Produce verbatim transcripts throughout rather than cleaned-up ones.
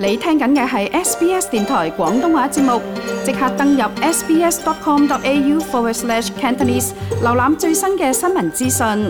你聽緊嘅係 S B S 電台廣東話節目，即刻登入 sbs.com.au forward slash Cantonese， 瀏覽最新嘅新聞資訊。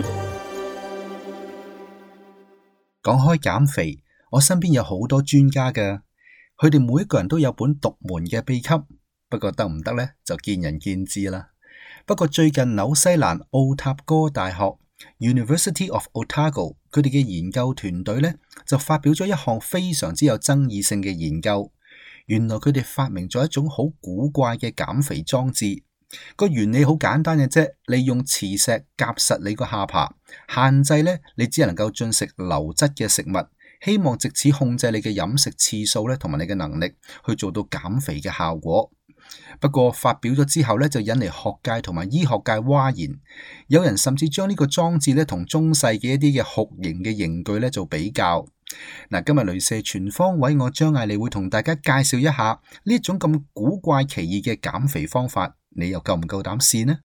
講開減肥，我身邊有好多專家㗎，佢哋每一個人都有本獨門嘅秘笈，不過得唔得呢？就見仁見智啦。不過最近紐西蘭奧塔哥大學 University of Otago 佢哋嘅研究團隊呢，就發表咗一項非常之有爭議性嘅研究。原來佢哋發明咗一種好古怪嘅減肥裝置，個原理好簡單嘅啫，利用磁石夾實你個下巴，限制呢你只能夠進食流質嘅食物，希望藉此控制你嘅飲食次數呢，同埋你嘅能力去做到減肥嘅效果。不過發表咗之後呢，就引嚟學界同埋醫學界譁然，有人甚至將呢個裝置呢同中世嘅一啲嘅酷刑嘅刑具呢做比較。嗱，今日雷射全方位，我張艾利會同大家介紹一下呢種咁古怪奇異嘅減肥方法，你又夠唔夠膽試呢？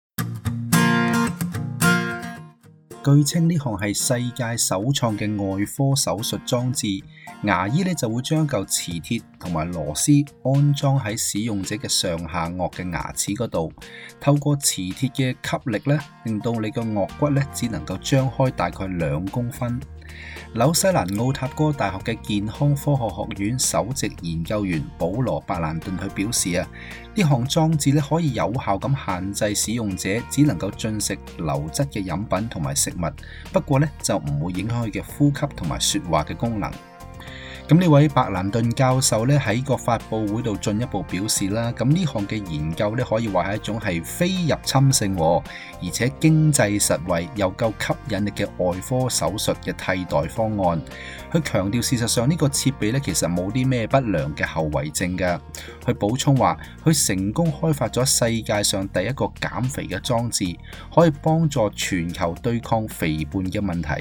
據稱呢項係世界首創嘅外科手術裝置，牙醫呢就會將嚿磁鐵同埋螺絲安裝喺使用者嘅上下顎嘅牙齒嗰度，透過磁鐵嘅吸力呢，令到你個顎骨呢只能夠張開大概兩公分。紐西蘭奧塔哥大學嘅健康科學學院首席研究員保羅伯蘭頓佢表示啊，呢項裝置咧可以有效咁限制使用者只能夠進食流質嘅飲品同埋食物，不過咧就唔會影響佢嘅呼吸同埋說話嘅功能。咁呢位伯蘭頓教授咧喺個發佈會度進一步表示啦，咁呢項嘅研究咧可以話係一種係非入侵性，而且經濟實惠又夠吸引力嘅外科手術嘅替代方案。佢強調事實上呢個設備咧其實冇啲咩不良嘅後遺症㗎。佢補充話，佢成功開發咗世界上第一個減肥嘅裝置，可以幫助全球對抗肥胖嘅問題。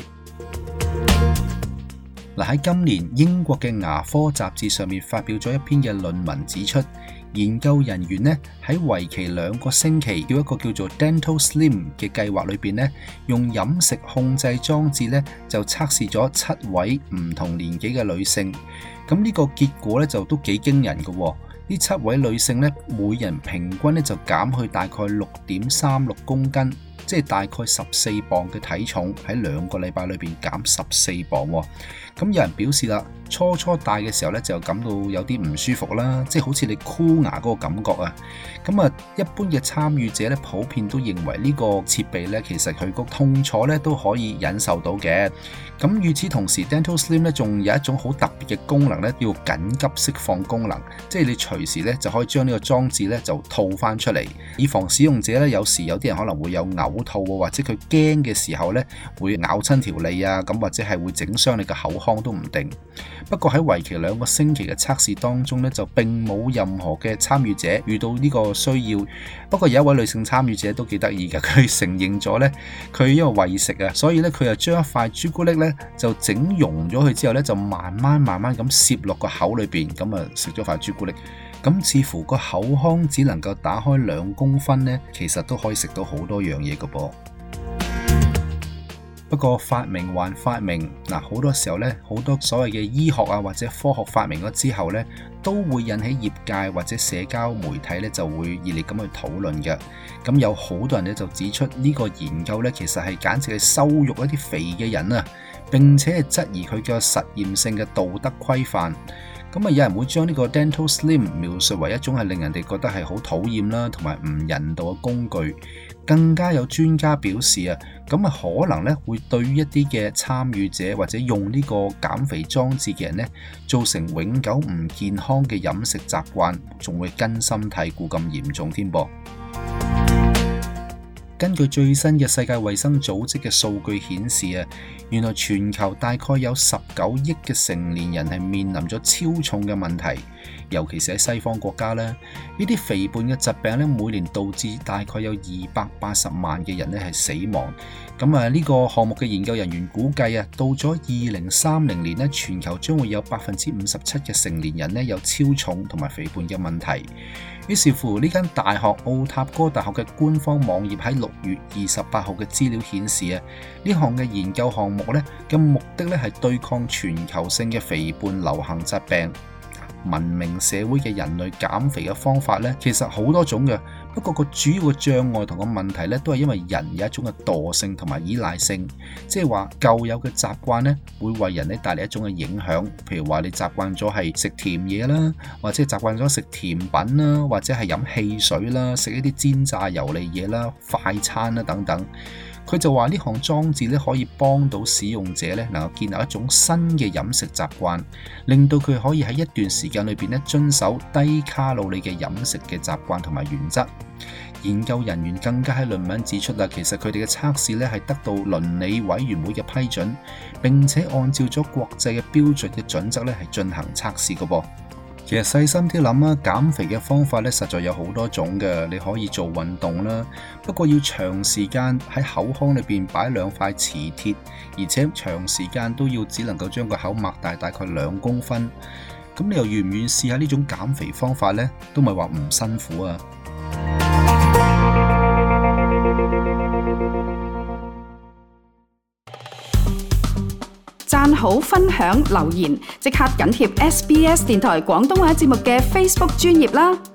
嗱，喺今年英國嘅牙科雜誌上面發表咗一篇嘅論文，指出研究人員呢喺為期兩個星期叫一個叫做 Dental Slim 嘅計劃裏邊呢，用飲食控制裝置呢就測試咗七位唔同年紀嘅女性，咁呢個結果呢就都幾驚人嘅。呢七位女性呢，每人平均呢就減去大概六點三六公斤，即係大概十四磅嘅體重，喺兩個禮拜裏邊減十四磅。咁有人表示啦，初初戴嘅時候咧就感到有啲唔舒服啦，即係好似你箍牙嗰個感覺啊。咁啊，一般嘅參與者咧普遍都認為呢個設備咧其實佢個痛楚咧都可以忍受到嘅。咁與此同時 ，Dental Slim 咧仲有一種好特別嘅功能咧，叫緊急釋放功能，即係你隨時咧就可以將呢個裝置咧就套翻出嚟，以防使用者咧有時有啲人可能會有嘔吐或者佢驚嘅時候咧會咬親條脷啊，咁或者係會整傷你嘅口腔都唔定。不過喺為期兩個星期嘅測試當中咧，就並冇任何嘅參與者遇到呢個需要。不過有一位女性參與者都幾得意嘅，佢承認咗咧，佢因為餵食啊，所以咧佢就將一塊朱古力咧就整溶咗佢之後咧，就慢慢慢慢咁攝落個口裏邊，咁啊食咗塊朱古力。咁似乎個口腔只能夠打開兩公分咧，其實都可以食到好多樣嘢㗎噃。不過發明還發明，嗱，好多時候咧，好多所謂嘅醫學啊或者科學發明咗之後咧，都會引起業界或者社交媒體咧就會熱烈咁去討論嘅。咁有好多人咧就指出呢個研究咧其實係簡直係羞辱一啲肥嘅人啊，並且係質疑佢嘅實驗性嘅道德規範。咁啊，有人會將呢個 Dental Slim 描述為一種係令人哋覺得係好討厭啦，同埋唔人道嘅工具。更加有專家表示啊，咁啊可能咧會對於一啲嘅參與者或者用呢個減肥裝置嘅人咧，造成永久唔健康嘅飲食習慣，仲會根深蒂固咁嚴重添噃。根據最新嘅世界衛生組織嘅數據顯示啊，原來全球大概有十九億嘅成年人係面臨咗超重嘅問題，尤其是喺西方國家咧，呢啲肥胖嘅疾病咧，每年導致大概有二百八十萬嘅人咧係死亡。咁啊，呢個項目嘅研究人員估計啊，到咗二零三零年咧，全球將會有百分之五十七嘅成年人咧有超重同埋肥胖嘅問題。於是乎，呢間大學奧塔哥大學嘅官方網頁喺六月二十八號嘅資料顯示啊，呢項嘅研究項目咧嘅目的咧係對抗全球性嘅肥胖流行疾病。文明社會嘅人類減肥嘅方法咧，其實好多種嘅。不過個主要嘅障礙同個問題咧，都係因為人有一種嘅惰性同埋依賴性，即係話舊有嘅習慣咧，會為人咧帶嚟一種嘅影響。譬如話你習慣咗係食甜嘢啦，或者習慣咗食甜品啦，或者係飲汽水啦，食一啲煎炸油膩嘢啦、快餐啦等等。佢就話呢項裝置咧可以幫到使用者咧能夠建立一種新嘅飲食習慣，令到佢可以喺一段時間裏邊咧遵守低卡路里嘅飲食嘅習慣同埋原則。研究人員更加喺論文指出啦，其實佢哋嘅測試咧係得到倫理委員會嘅批准，並且按照咗國際嘅標準嘅準則咧係進行測試嘅噃。其實細心啲諗啊，減肥嘅方法咧實在有好多種嘅，你可以做運動啦，不過要長時間喺口腔裏邊擺兩塊磁鐵，而且長時間都要只能夠將個口擘大大概兩公分。咁你又願唔願意試下呢種減肥方法呢？都唔係話唔辛苦啊！ 讚好、分享、留言，即刻緊貼 S B S 電台廣東話節目嘅 Facebook 專頁啦！